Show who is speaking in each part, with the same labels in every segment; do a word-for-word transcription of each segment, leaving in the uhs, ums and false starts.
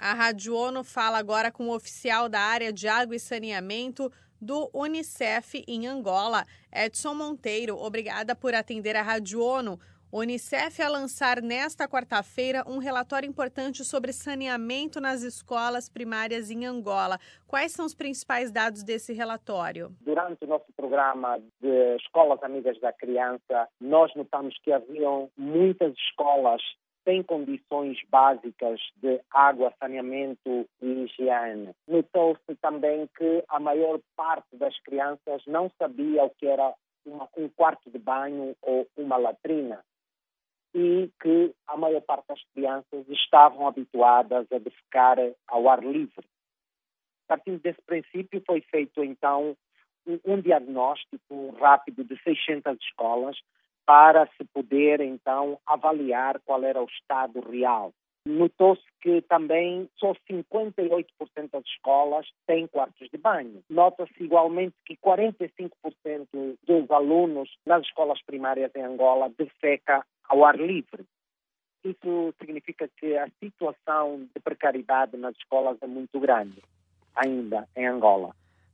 Speaker 1: A Rádio ONU fala agora com o oficial da área de água e saneamento do Unicef em Angola, Edson Monteiro. Obrigada por atender a Rádio ONU. O Unicef vai lançar nesta quarta-feira um relatório importante sobre saneamento nas escolas primárias em Angola. Quais são os principais dados desse relatório?
Speaker 2: Durante o nosso programa de Escolas Amigas da Criança, nós notamos que haviam muitas escolas sem condições básicas de água, saneamento e higiene. Notou-se também que a maior parte das crianças não sabia o que era uma, um quarto de banho ou uma latrina e que a maior parte das crianças estavam habituadas a defecar ao ar livre. Partindo desse princípio, foi feito então um, um diagnóstico rápido de seiscentas escolas para se poder, então, avaliar qual era o estado real. Notou-se que também só cinquenta e oito por cento das escolas têm quartos de banho. Nota-se igualmente que quarenta e cinco por cento dos alunos nas escolas primárias em Angola defeca ao ar livre. Isso significa que a situação de precariedade nas escolas é muito grande, ainda em Angola.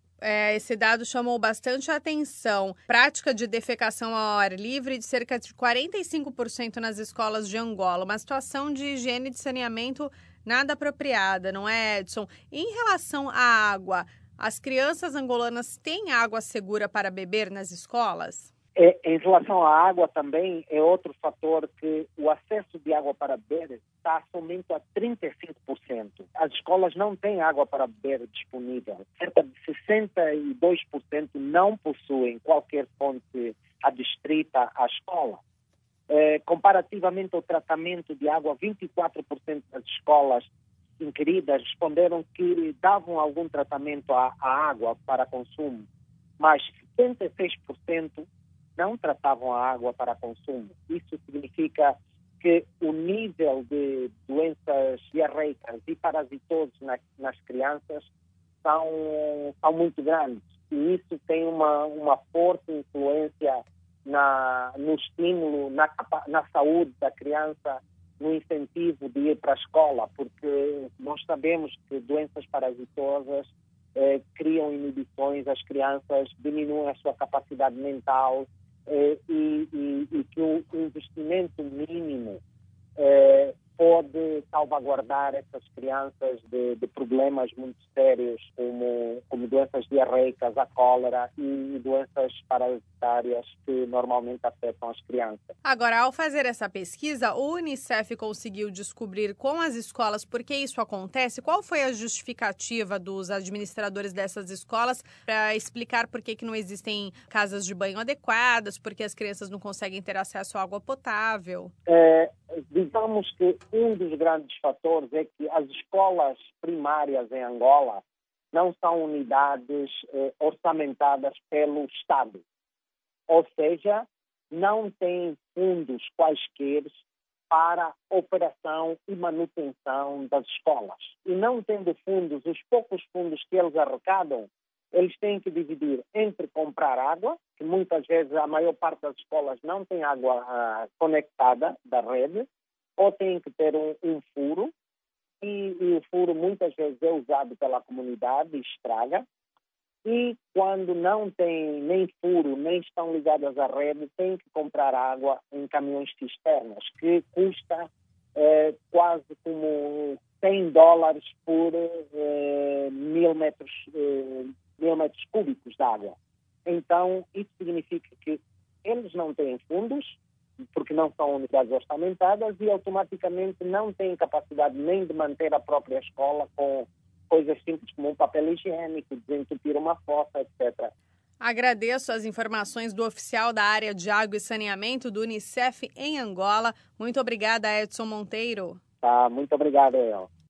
Speaker 1: É, esse dado chamou bastante a atenção. Prática de defecação ao ar livre de cerca de quarenta e cinco por cento nas escolas de Angola. Uma situação de higiene e de saneamento nada apropriada, não é, Edson? Em relação à água, as crianças angolanas têm água segura para beber nas escolas?
Speaker 2: É, em relação à água também é outro fator que o acesso de água para beber está somente a trinta e cinco por cento. As escolas não têm água para beber disponível. Cerca de sessenta e dois por cento não possuem qualquer fonte adstrita à escola. É, comparativamente ao tratamento de água, vinte e quatro por cento das escolas inquiridas responderam que davam algum tratamento à, à água para consumo, mas setenta e seis por cento não tratavam a água para consumo. Isso significa que o nível de doenças diarreicas e parasitoses na, nas crianças são, são muito grandes. E isso tem uma, uma forte influência na, no estímulo, na, na saúde da criança, no incentivo de ir para a escola, porque nós sabemos que doenças parasitosas eh, criam inibições, as crianças diminuem a sua capacidade mental, Eh, e, e, e que o investimento mínimo eh, pode salvaguardar essas crianças de, de problemas muito sérios como, como doenças diarreicas, a cólera e doenças parasitárias que normalmente afetam as crianças.
Speaker 1: Agora, ao fazer essa pesquisa, o Unicef conseguiu descobrir com as escolas por que isso acontece? Qual foi a justificativa dos administradores dessas escolas para explicar por que, que não existem casas de banho adequadas, por que as crianças não conseguem ter acesso à água potável?
Speaker 2: É, digamos que um dos grandes fatores é que as escolas primárias em Angola não são unidades eh, orçamentadas pelo Estado. Ou seja, não têm fundos quaisquer para operação e manutenção das escolas. E não tendo fundos, os poucos fundos que eles arrecadam, eles têm que dividir entre comprar água, que muitas vezes a maior parte das escolas não tem água ah, conectada da rede, ou têm que ter um, um furo, e, e o furo muitas vezes é usado pela comunidade e estraga. E quando não tem nem furo, nem estão ligadas à rede, tem que comprar água em caminhões cisternas, que custa eh, quase como cem dólares por eh, mil, metros, eh, mil metros cúbicos de água. Então, isso significa que eles não têm fundos, porque não são unidades orçamentadas e automaticamente não têm capacidade nem de manter a própria escola com coisas simples como um papel higiênico, desentupir uma fossa, etcétera.
Speaker 1: Agradeço as informações do oficial da área de água e saneamento do Unicef em Angola. Muito obrigada, Edson Monteiro.
Speaker 2: Tá, muito obrigado, El.